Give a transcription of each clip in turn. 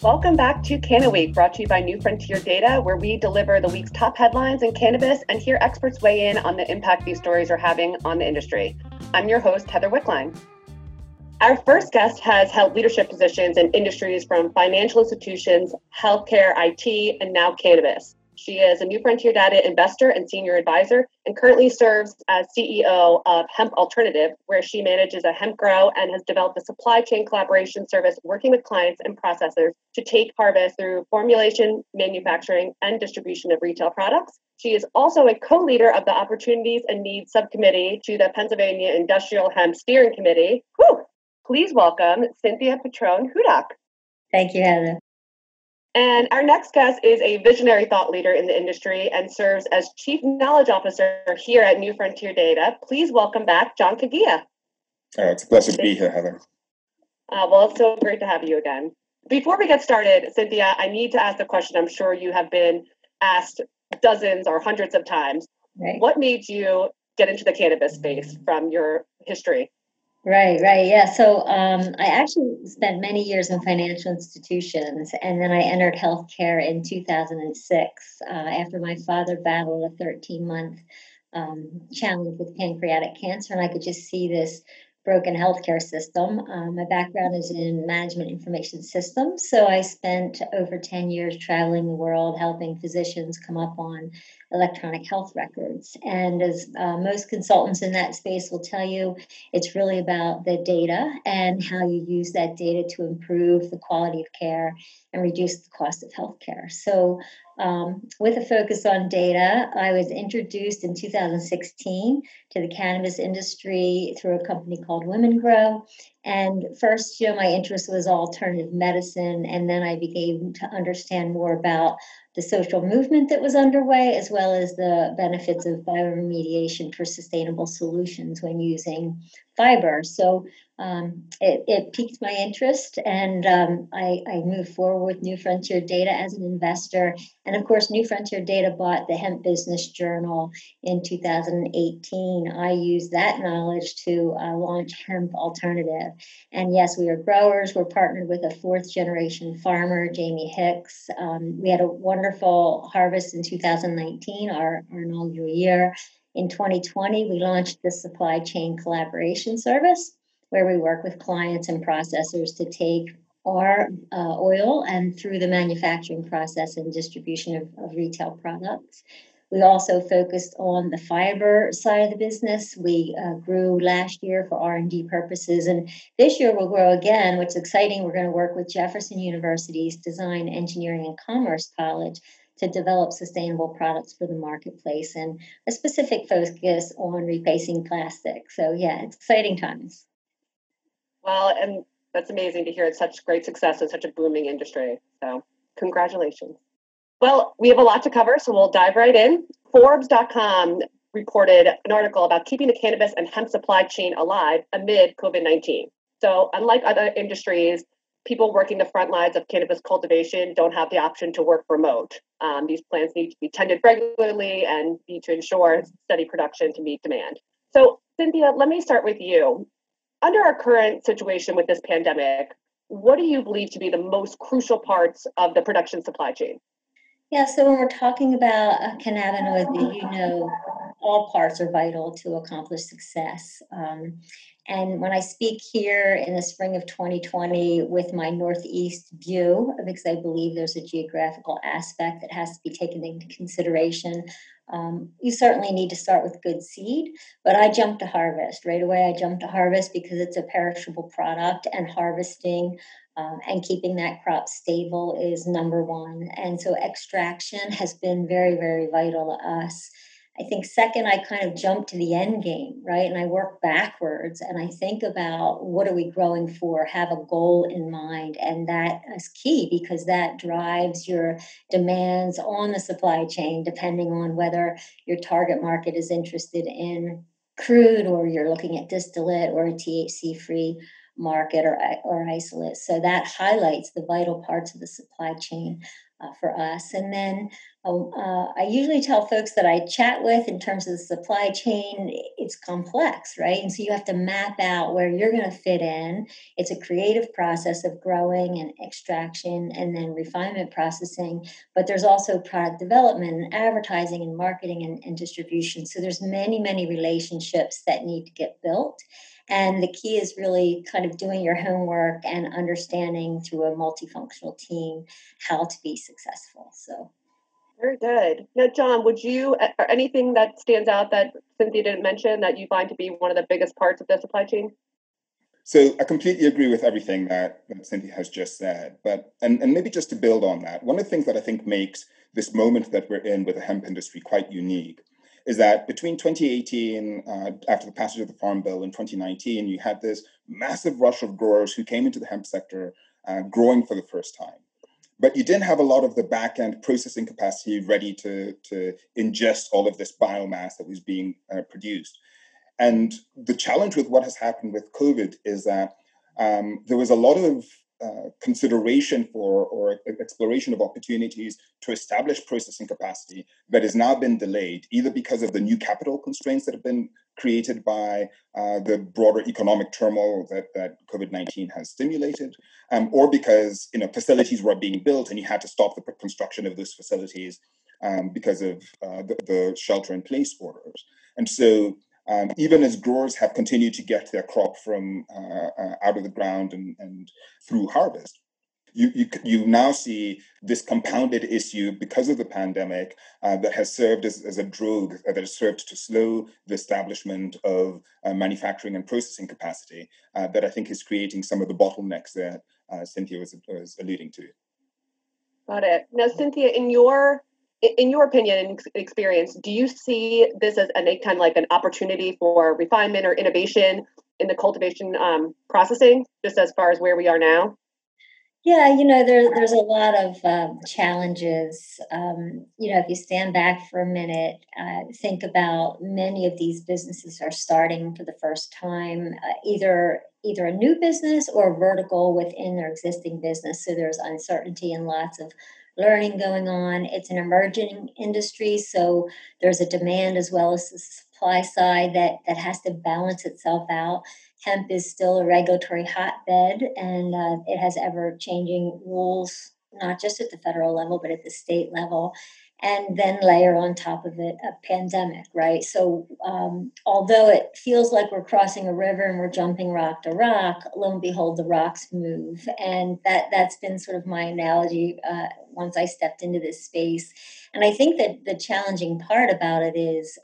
Welcome back to Canna Week, brought to you by New Frontier Data, where we deliver the week's top headlines in cannabis and hear experts weigh in on the impact these stories are having on the industry. I'm your host, Heather Wickline. Our first guest has held leadership positions in industries from financial institutions, healthcare, IT, and now cannabis. She is a New Frontier Data investor and senior advisor, and currently serves as CEO of Hemp Alternative, where she manages a hemp grow and has developed a supply chain collaboration service working with clients and processors to take harvest through formulation, manufacturing, and distribution of retail products. She is also a co-leader of the Opportunities and Needs Subcommittee to the Pennsylvania Industrial Hemp Steering Committee. Please welcome Cynthia Petrone-Hudak. Thank you, Heather. And our next guest is a visionary thought leader in the industry and serves as Chief Knowledge Officer here at New Frontier Data. Please welcome back John Kagia. It's a pleasure to be here, Heather. Well, it's so great to have you again. Before we get started, Cynthia, I need to ask the question I'm sure you have been asked dozens or hundreds of times. Right. What made you get into the cannabis space from your history? Right. Yeah. So I actually spent many years in financial institutions, and then I entered healthcare in 2006 after my father battled a 13-month challenge with pancreatic cancer, and I could just see this broken healthcare system. My background is in management information systems, so I spent over 10 years traveling the world helping physicians come up on electronic health records. And as most consultants in that space will tell you, it's really about the data and how you use that data to improve the quality of care and reduce the cost of healthcare. So with a focus on data, I was introduced in 2016 to the cannabis industry through a company called Women Grow. And first, my interest was alternative medicine, and then I began to understand more about the social movement that was underway, as well as the benefits of bioremediation for sustainable solutions when using fiber. So it piqued my interest, and I moved forward with New Frontier Data as an investor. And of course, New Frontier Data bought the Hemp Business Journal in 2018. I used that knowledge to launch Hemp Alternative. And yes, we are growers. We're partnered with a fourth generation farmer, Jamie Hicks. We had a wonderful harvest in 2019, our inaugural year. In 2020, we launched the supply chain collaboration service, where we work with clients and processors to take our oil and through the manufacturing process and distribution of retail products. We also focused on the fiber side of the business. We grew last year for R&D purposes, and this year we'll grow again, which is exciting. We're going to work with Jefferson University's Design, Engineering, and Commerce College to develop sustainable products for the marketplace and a specific focus on replacing plastic. So yeah, it's exciting times. Well, and that's amazing to hear. It's such great success in such a booming industry. So congratulations. Well, we have a lot to cover, so we'll dive right in. Forbes.com reported an article about keeping the cannabis and hemp supply chain alive amid COVID-19. So unlike other industries, people working the front lines of cannabis cultivation don't have the option to work remote. These plants need to be tended regularly and need to ensure steady production to meet demand. So Cynthia, let me start with you. Under our current situation with this pandemic, what do you believe to be the most crucial parts of the production supply chain? Yeah, so when we're talking about cannabinoids, all parts are vital to accomplish success. And when I speak here in the spring of 2020 with my Northeast view, because I believe there's a geographical aspect that has to be taken into consideration, you certainly need to start with good seed, but I jumped to harvest. Right away, I jumped to harvest because it's a perishable product, and harvesting and keeping that crop stable is number one. And so extraction has been very, very vital to us. I think second, I kind of jump to the end game, right? And I work backwards and I think about what are we growing for, have a goal in mind. And that is key because that drives your demands on the supply chain, depending on whether your target market is interested in crude or you're looking at distillate or a THC-free market or isolate. So that highlights the vital parts of the supply chain for us. And then I usually tell folks that I chat with in terms of the supply chain, it's complex, right? And so you have to map out where you're going to fit in. It's a creative process of growing and extraction and then refinement processing, but there's also product development and advertising and marketing and distribution. So there's many, many relationships that need to get built. And the key is really kind of doing your homework and understanding through a multifunctional team how to be successful. So. Very good. Now, John, would you, or anything that stands out that Cynthia didn't mention that you find to be one of the biggest parts of the supply chain? So I completely agree with everything that Cynthia has just said. But and maybe just to build on that, one of the things that I think makes this moment that we're in with the hemp industry quite unique is that between 2018, after the passage of the Farm Bill, in 2019, you had this massive rush of growers who came into the hemp sector growing for the first time. But you didn't have a lot of the back end processing capacity ready to ingest all of this biomass that was being produced. And the challenge with what has happened with COVID is that there was a lot of consideration for or exploration of opportunities to establish processing capacity that has now been delayed, either because of the new capital constraints that have been created by the broader economic turmoil that COVID-19 has stimulated, or because facilities were being built and you had to stop the construction of those facilities because of the shelter-in-place orders. And so even as growers have continued to get their crop from out of the ground and through harvest, you now see this compounded issue because of the pandemic that has served as a drug that has served to slow the establishment of manufacturing and processing capacity that I think is creating some of the bottlenecks that Cynthia was alluding to. Got it. Now, Cynthia, in your opinion and experience, do you see this as any kind of like an opportunity for refinement or innovation in the cultivation processing, just as far as where we are now? Yeah, there's a lot of challenges. If you stand back for a minute, think about many of these businesses are starting for the first time, either a new business or vertical within their existing business. So there's uncertainty and lots of learning going on. It's an emerging industry, so there's a demand as well as the supply side that has to balance itself out. Hemp is still a regulatory hotbed, and it has ever-changing rules, not just at the federal level, but at the state level. And then layer on top of it a pandemic, right? So although it feels like we're crossing a river and we're jumping rock to rock, lo and behold, the rocks move. And that's been sort of my analogy once I stepped into this space. And I think that the challenging part about it is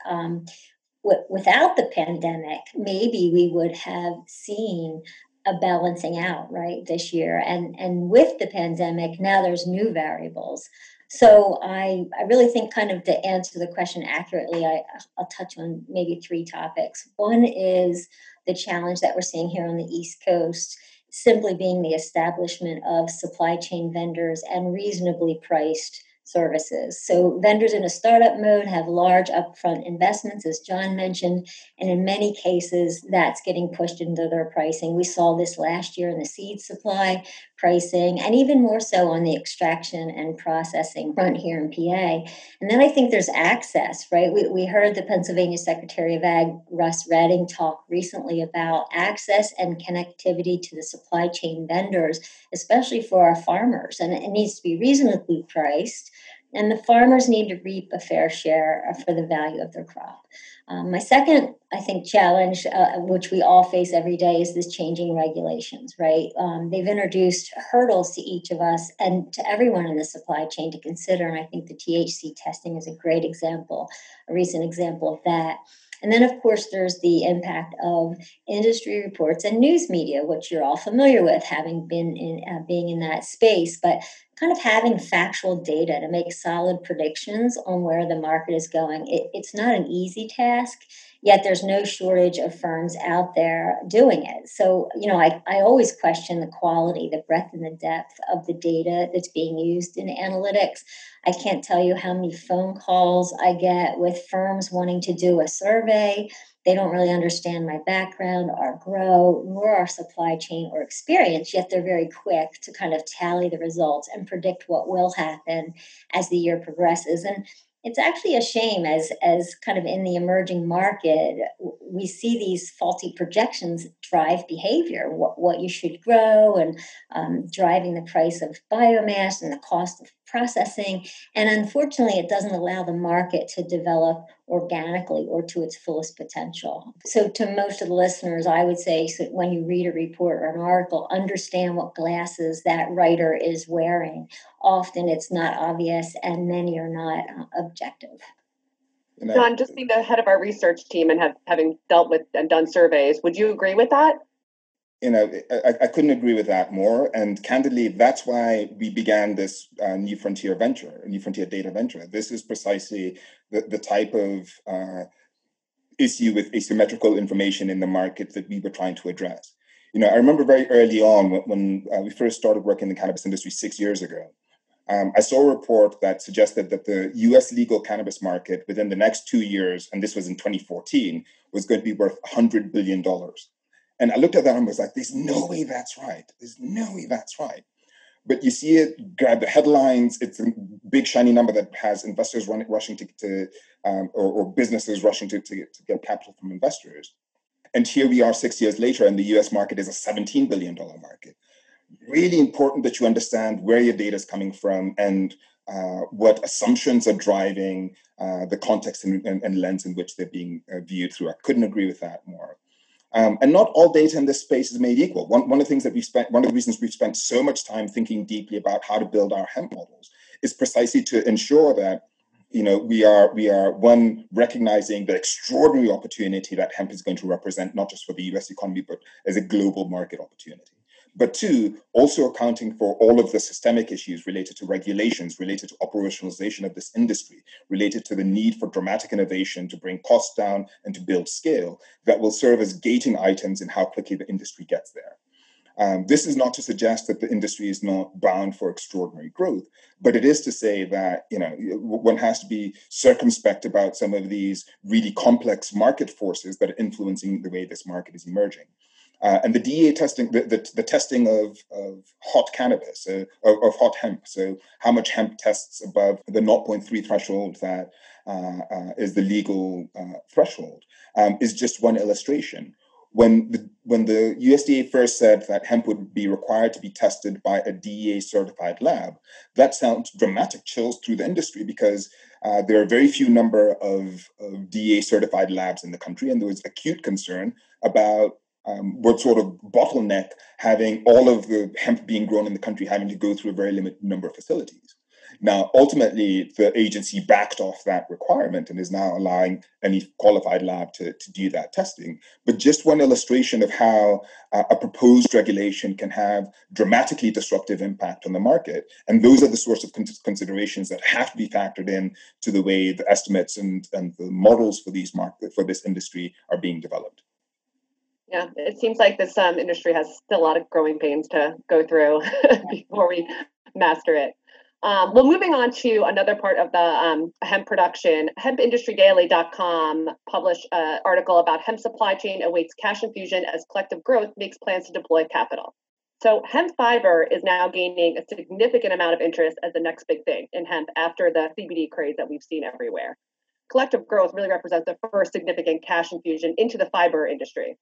without the pandemic, maybe we would have seen a balancing out, right, this year. And with the pandemic, now there's new variables. So I really think, kind of to answer the question accurately, I'll touch on maybe three topics. One is the challenge that we're seeing here on the East Coast, simply being the establishment of supply chain vendors and reasonably priced services. So vendors in a startup mode have large upfront investments, as John mentioned, and in many cases, that's getting pushed into their pricing. We saw this last year in the seed supply pricing, and even more so on the extraction and processing front here in PA. And then I think there's access, right? We heard the Pennsylvania Secretary of Ag, Russ Redding, talk recently about access and connectivity to the supply chain vendors, especially for our farmers. And it needs to be reasonably priced. And the farmers need to reap a fair share for the value of their crop. My second, I think, challenge, which we all face every day, is this changing regulations, right? They've introduced hurdles to each of us and to everyone in the supply chain to consider. And I think the THC testing is a great example, a recent example of that. And then, of course, there's the impact of industry reports and news media, which you're all familiar with, having been in being in that space. But kind of having factual data to make solid predictions on where the market is going, it's not an easy task. Yet there's no shortage of firms out there doing it. So, I always question the quality, the breadth and the depth of the data that's being used in analytics. I can't tell you how many phone calls I get with firms wanting to do a survey. They don't really understand my background, our grow, nor our supply chain or experience, yet they're very quick to kind of tally the results and and predict what will happen as the year progresses. And it's actually a shame as kind of in the emerging market, we see these faulty projections drive behavior, what you should grow, and driving the price of biomass and the cost of processing. And unfortunately, it doesn't allow the market to develop organically or to its fullest potential. So to most of the listeners, I would say, so when you read a report or an article, understand what glasses that writer is wearing. Often it's not obvious and many are not objective. John, just being the head of our research team and having dealt with and done surveys, would you agree with that? I couldn't agree with that more. And candidly, that's why we began this New Frontier venture, New Frontier Data venture. This is precisely the type of issue with asymmetrical information in the market that we were trying to address. I remember very early on when we first started working in the cannabis industry 6 years ago, I saw a report that suggested that the US legal cannabis market within the next 2 years, and this was in 2014, was going to be worth $100 billion. And I looked at that and was like, there's no way that's right. There's no way that's right. But you see it, grab the headlines. It's a big, shiny number that has investors rushing or businesses rushing to get capital from investors. And here we are 6 years later, and the US market is a $17 billion market. Really important that you understand where your data is coming from and what assumptions are driving the context and lens in which they're being viewed through. I couldn't agree with that more. And not all data in this space is made equal. One of the things that one of the reasons we've spent so much time thinking deeply about how to build our hemp models is precisely to ensure that we are one, recognizing the extraordinary opportunity that hemp is going to represent, not just for the US economy, but as a global market opportunity. But two, also accounting for all of the systemic issues related to regulations, related to operationalization of this industry, related to the need for dramatic innovation to bring costs down and to build scale that will serve as gating items in how quickly the industry gets there. This is not to suggest that the industry is not bound for extraordinary growth, but it is to say that one has to be circumspect about some of these really complex market forces that are influencing the way this market is emerging. And the DEA testing, the testing of hot cannabis, of hot hemp, so how much hemp tests above the 0.3 threshold that is the legal threshold, is just one illustration. When the USDA first said that hemp would be required to be tested by a DEA certified lab, that sounds dramatic chills through the industry because there are very few number of DEA certified labs in the country, and there was acute concern about what sort of bottleneck having all of the hemp being grown in the country having to go through a very limited number of facilities. Now, ultimately, the agency backed off that requirement and is now allowing any qualified lab to do that testing. But just one illustration of how a proposed regulation can have dramatically disruptive impact on the market. And those are the sorts of considerations that have to be factored in to the way the estimates and the models for this industry are being developed. Yeah, it seems like this industry has still a lot of growing pains to go through before we master it. Well, moving on to another part of the hemp production, hempindustrydaily.com published an article about hemp supply chain awaits cash infusion as collective growth makes plans to deploy capital. So hemp fiber is now gaining a significant amount of interest as the next big thing in hemp after the CBD craze that we've seen everywhere. Collective growth really represents the first significant cash infusion into the fiber industry.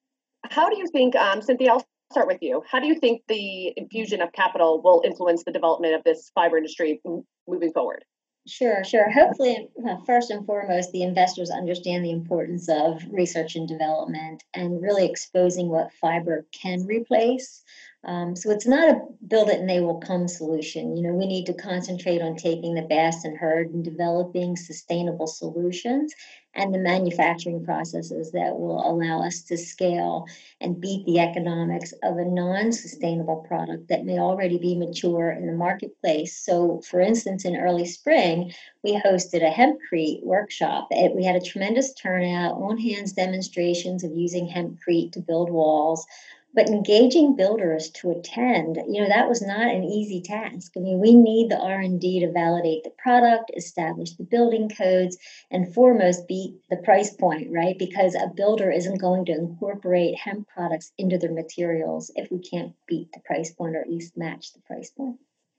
How do you think, Cynthia, I'll start with you. How do you think the infusion of capital will influence the development of this fiber industry moving forward? Sure. Hopefully, first and foremost, the investors understand the importance of research and development and really exposing what fiber can replace. So it's not a build it and they will come solution. We need to concentrate on taking the best and herd and developing sustainable solutions and the manufacturing processes that will allow us to scale and beat the economics of a non-sustainable product that may already be mature in the marketplace. So, for instance, in early spring, we hosted a hempcrete workshop. We had a tremendous turnout, on-hands demonstrations of using hempcrete to build walls. But engaging builders to attend, that was not an easy task. I mean, we need the R&D to validate the product, establish the building codes, and foremost beat the price point, right? Because a builder isn't going to incorporate hemp products into their materials if we can't beat the price point or at least match the price point.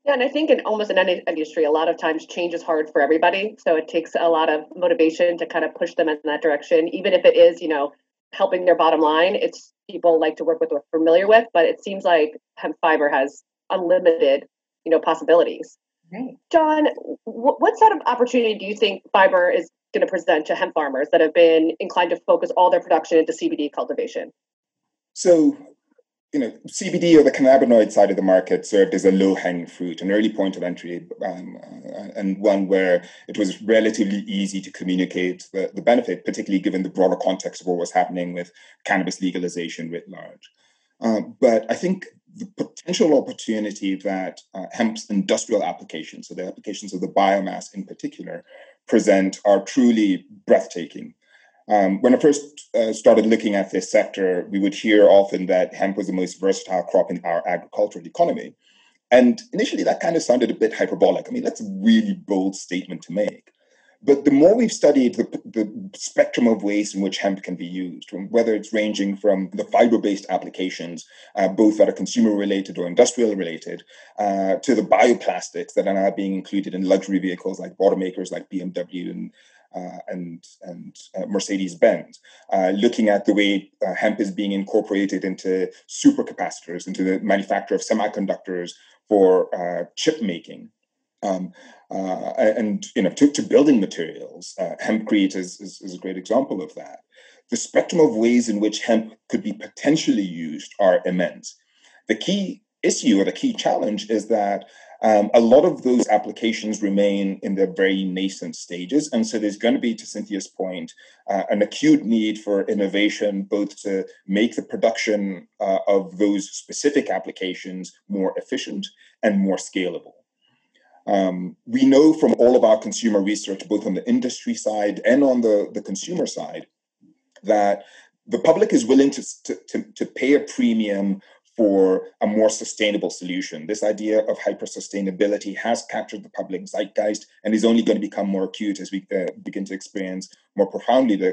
Yeah, and I think in almost in any industry, a lot of times change is hard for everybody. So it takes a lot of motivation to kind of push them in that direction, even if it is, helping their bottom line. It's people like to work with or familiar with, but it seems like hemp fiber has unlimited, possibilities. Right. John, what sort of opportunity do you think fiber is going to present to hemp farmers that have been inclined to focus all their production into CBD cultivation? So, CBD, or the cannabinoid side of the market, served as a low-hanging fruit, an early point of entry, and one where it was relatively easy to communicate the benefit, particularly given the broader context of what was happening with cannabis legalization writ large. But I think the potential opportunity that hemp's industrial applications, so the applications of the biomass in particular, present are truly breathtaking. When I first started looking at this sector, we would hear often that hemp was the most versatile crop in our agricultural economy. And initially, that kind of sounded a bit hyperbolic. I mean, that's a really bold statement to make. But the more we've studied the spectrum of ways in which hemp can be used, whether it's ranging from the fiber-based applications, both that are consumer-related or industrial-related, to the bioplastics that are now being included in luxury vehicles like automakers like BMW and Mercedes-Benz, looking at the way hemp is being incorporated into supercapacitors, into the manufacture of semiconductors for chip making. To building materials, hempcrete is a great example of that. The spectrum of ways in which hemp could be potentially used are immense. The key issue or the key challenge is that a lot of those applications remain in their very nascent stages. And so there's going to be, to Cynthia's point, an acute need for innovation, both to make the production of those specific applications more efficient and more scalable. We know from all of our consumer research, both on the industry side and on the consumer side, that the public is willing to pay a premium for a more sustainable solution. This idea of hyper-sustainability has captured the public zeitgeist and is only going to become more acute as we begin to experience more profoundly the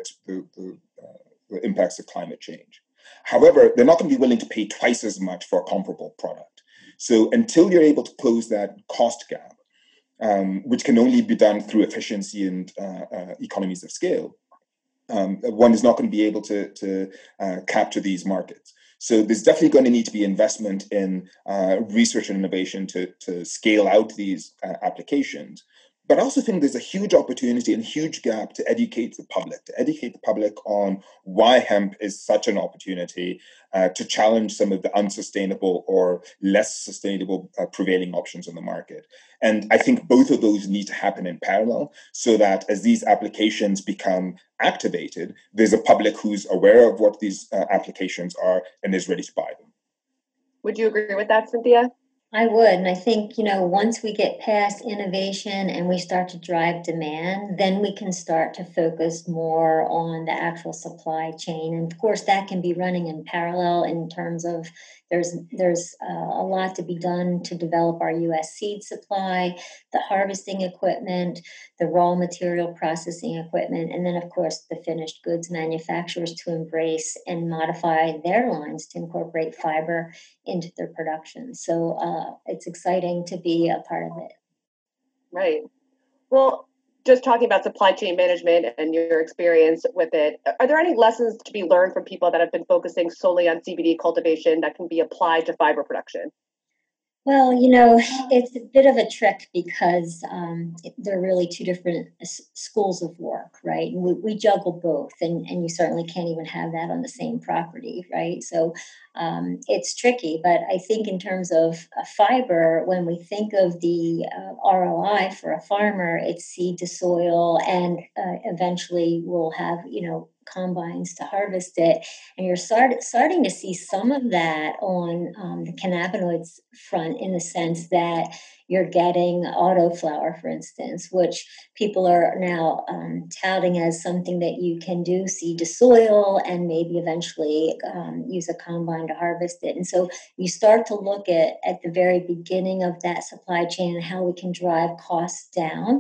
impacts of climate change. However, they're not going to be willing to pay twice as much for a comparable product. So until you're able to close that cost gap, which can only be done through efficiency and economies of scale, one is not going to be able to capture these markets. So there's definitely going to need to be investment in research and innovation to scale out these applications. But I also think there's a huge opportunity and huge gap to educate the public on why hemp is such an opportunity to challenge some of the unsustainable or less sustainable prevailing options on the market. And I think both of those need to happen in parallel so that as these applications become activated, there's a public who's aware of what these applications are and is ready to buy them. Would you agree with that, Cynthia? I would. And I think, once we get past innovation and we start to drive demand, then we can start to focus more on the actual supply chain. And of course, that can be running in parallel in terms of there's a lot to be done to develop our U.S. seed supply, the harvesting equipment, the raw material processing equipment, and then, of course, the finished goods manufacturers to embrace and modify their lines to incorporate fiber into their production. So it's exciting to be a part of it. Right. Well, just talking about supply chain management and your experience with it, are there any lessons to be learned from people that have been focusing solely on CBD cultivation that can be applied to fiber production? Well, it's a bit of a trick because they're really two different schools of work, right? We juggle both, and you certainly can't even have that on the same property, right? So it's tricky, but I think in terms of fiber, when we think of the ROI for a farmer, it's seed to soil, and eventually we'll have, combines to harvest it. And you're starting to see some of that on the cannabinoids front in the sense that you're getting autoflower, for instance, which people are now touting as something that you can do seed to soil and maybe eventually use a combine to harvest it. And so you start to look at the very beginning of that supply chain and how we can drive costs down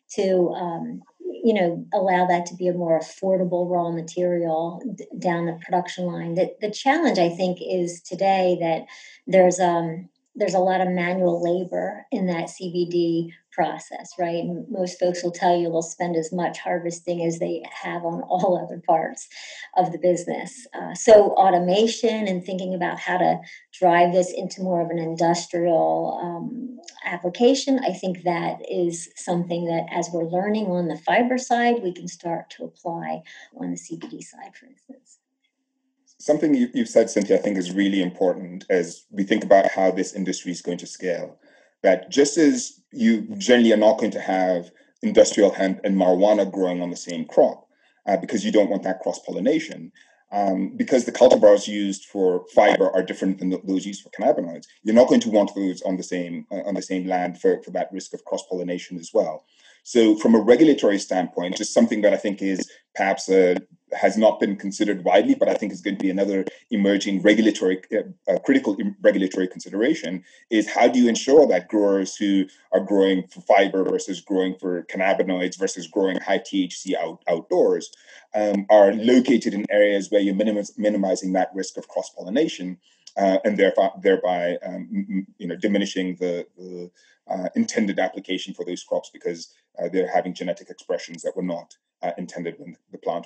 to allow that to be a more affordable raw material down the production line. The challenge, I think, is today that there's there's a lot of manual labor in that CBD process, right? And most folks will tell you they'll spend as much harvesting as they have on all other parts of the business. So automation and thinking about how to drive this into more of an industrial application, I think that is something that as we're learning on the fiber side, we can start to apply on the CBD side, for instance. Something you've said, Cynthia, I think is really important as we think about how this industry is going to scale. That just as you generally are not going to have industrial hemp and marijuana growing on the same crop, because you don't want that cross-pollination, because the cultivars used for fiber are different than those used for cannabinoids, you're not going to want those on the same land for that risk of cross-pollination as well. So from a regulatory standpoint, just something that I think is perhaps has not been considered widely, but I think is going to be another emerging critical regulatory consideration, is how do you ensure that growers who are growing for fiber versus growing for cannabinoids versus growing high THC outdoors are located in areas where you're minimizing that risk of cross-pollination and thereby diminishing the intended application for those crops because they're having genetic expressions that were not intended when the plant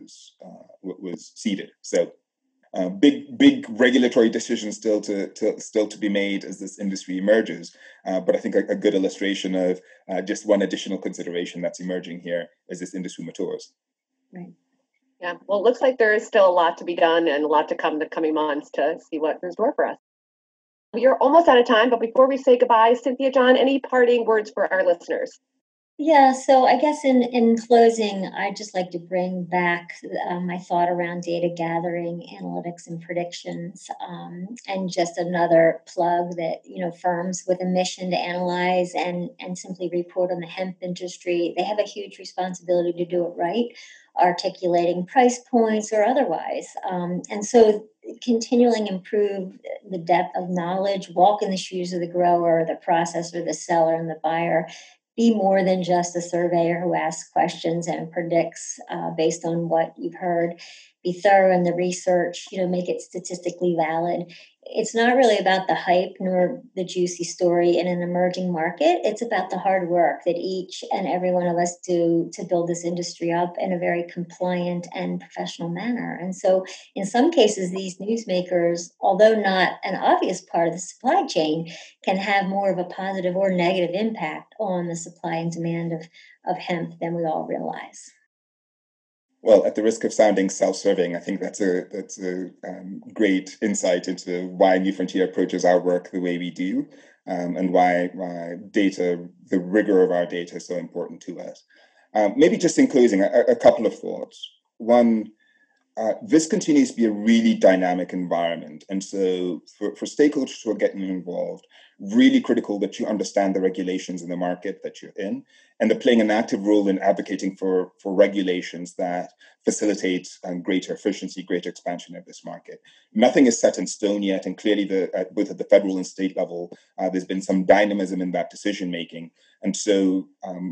was seeded. So big regulatory decisions still to be made as this industry emerges. But I think a good illustration of just one additional consideration that's emerging here as this industry matures. Right. Yeah. Well, it looks like there is still a lot to be done and a lot to come in the coming months to see what's in store for us. We are almost out of time, but before we say goodbye, Cynthia, John, any parting words for our listeners? Yeah, so I guess in closing, I'd just like to bring back my thought around data gathering, analytics, and predictions, and just another plug that, firms with a mission to analyze and simply report on the hemp industry, they have a huge responsibility to do it right, articulating price points or otherwise. And so continually improve the depth of knowledge, walk in the shoes of the grower, the processor, the seller, and the buyer. Be more than just a surveyor who asks questions and predicts based on what you've heard. Be thorough in the research, make it statistically valid. It's not really about the hype nor the juicy story in an emerging market. It's about the hard work that each and every one of us do to build this industry up in a very compliant and professional manner. And so in some cases, these newsmakers, although not an obvious part of the supply chain, can have more of a positive or negative impact on the supply and demand of hemp than we all realize. Well, at the risk of sounding self-serving, I think that's a great insight into why New Frontier approaches our work the way we do, and why data, the rigor of our data, is so important to us. Maybe just in closing, a couple of thoughts. One, this continues to be a really dynamic environment, and so for stakeholders who are getting involved, really critical that you understand the regulations in the market that you're in, and they're playing an active role in advocating for regulations that facilitate greater efficiency, greater expansion of this market. Nothing is set in stone yet, and clearly, both at the federal and state level, there's been some dynamism in that decision making, and so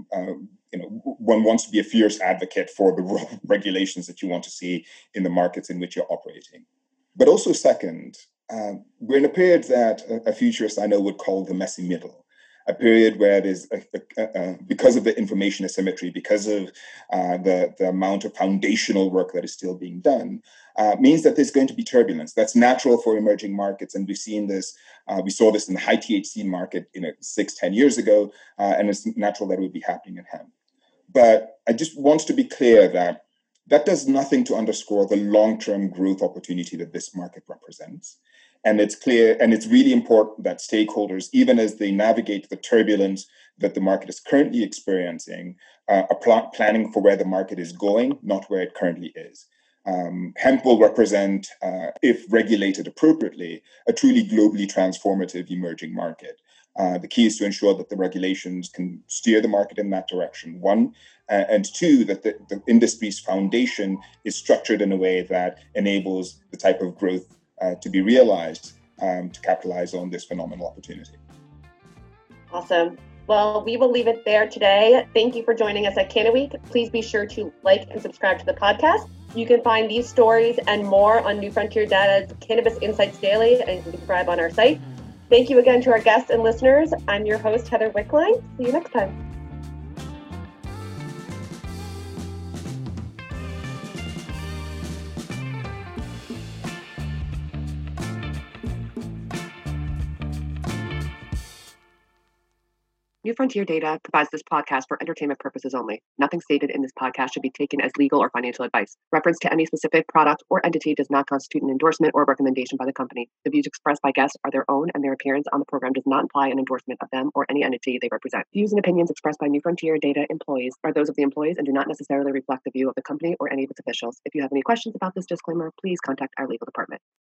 one wants to be a fierce advocate for the regulations that you want to see in the markets in which you're operating. But also, second, we're in a period that a futurist I know would call the messy middle, a period where there's, because of the information asymmetry, because of the amount of foundational work that is still being done, means that there's going to be turbulence. That's natural for emerging markets, and we've seen this. We saw this in the high THC market, 6-10 years ago, and it's natural that it would be happening in hemp. But I just want to be clear that does nothing to underscore the long-term growth opportunity that this market represents. And it's clear, and it's really important that stakeholders, even as they navigate the turbulence that the market is currently experiencing, are planning for where the market is going, not where it currently is. Hemp will represent, if regulated appropriately, a truly globally transformative emerging market. The key is to ensure that the regulations can steer the market in that direction, one, and two, that the industry's foundation is structured in a way that enables the type of growth to be realized to capitalize on this phenomenal opportunity. Awesome. Well, we will leave it there today. Thank you for joining us at CannaWeek. Please be sure to like and subscribe to the podcast. You can find these stories and more on New Frontier Data's Cannabis Insights Daily, and you can subscribe on our site. Thank you again to our guests and listeners. I'm your host, Heather Wickline. See you next time. New Frontier Data provides this podcast for entertainment purposes only. Nothing stated in this podcast should be taken as legal or financial advice. Reference to any specific product or entity does not constitute an endorsement or recommendation by the company. The views expressed by guests are their own, and their appearance on the program does not imply an endorsement of them or any entity they represent. Views and opinions expressed by New Frontier Data employees are those of the employees and do not necessarily reflect the view of the company or any of its officials. If you have any questions about this disclaimer, please contact our legal department.